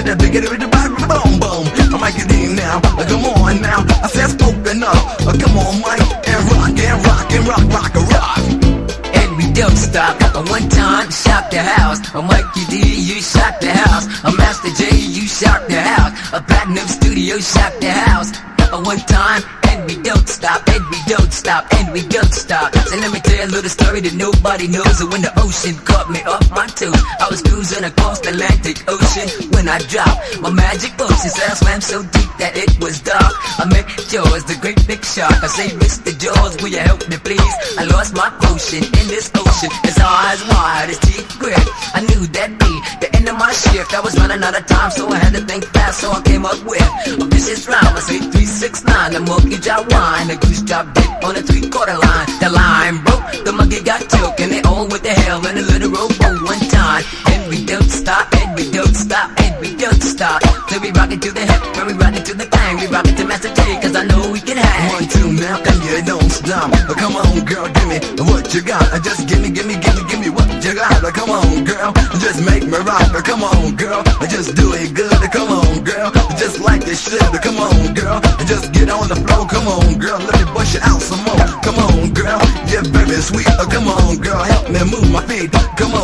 that biggity with the boom boom. I'm Mikey D now, come on now. I said spoken up, come on Mike, and rock and rock and rock, rock a rock. And we don't stop. One time, shock the house. Mikey D, you shock the house. Master J, you shock the house. Platinum Studio, shock the house. One time, and we don't stop, and we don't stop, and we don't stop. So let me tell you a little story that nobody knows. So when the ocean caught me off my toes, I was cruising across the Atlantic Ocean when I dropped my magic potion. So I swam so deep that it was dark. I met Jaws, the great big shark. I say, Mr. Jaws, will you help me please? I lost my potion in this ocean. His eyes wide, his teeth grit. I knew that'd be the end of my shift. I was running out of time, so I had to think fast. So I came up with a vicious rhyme. I say 3, 6, 9, the monkey drop wine, the goose drop dick on the 3/4 line. The line broke, the monkey got took, and they all went to hell in a little rowboat one time. And we don't stop, and we don't stop, and we don't stop. Till we rock it to the hip, when we rock it to the bang, we rock it to Master J, cause I know we can hang. 1, 2 now, and you don't stop. Come on girl, give me what you got. Just give me what you got. Come on girl, just make me rock. Come on girl, just do it good. Come on girl, just like it should. Come on girl, just get on the floor. Come on girl, let me bust you out some more. Come on girl, yeah baby sweet. Come on girl, help me move my feet. Come